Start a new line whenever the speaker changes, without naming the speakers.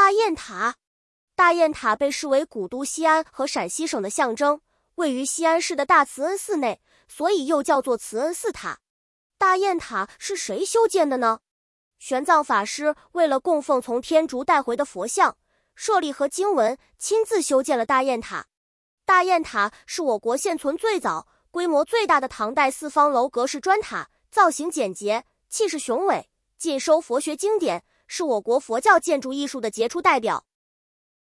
大雁塔。大雁塔被视为古都西安和陕西省的象征，位于西安市的大慈恩寺内，所以又叫做慈恩寺塔。大雁塔是谁修建的呢？玄奘法师为了供奉从天竺带回的佛像、舍利和经文，亲自修建了大雁塔。大雁塔是我国现存最早、规模最大的唐代四方楼阁式砖塔，造型简洁，气势雄伟，尽收佛学经典，是我国佛教建筑艺术的杰出代表。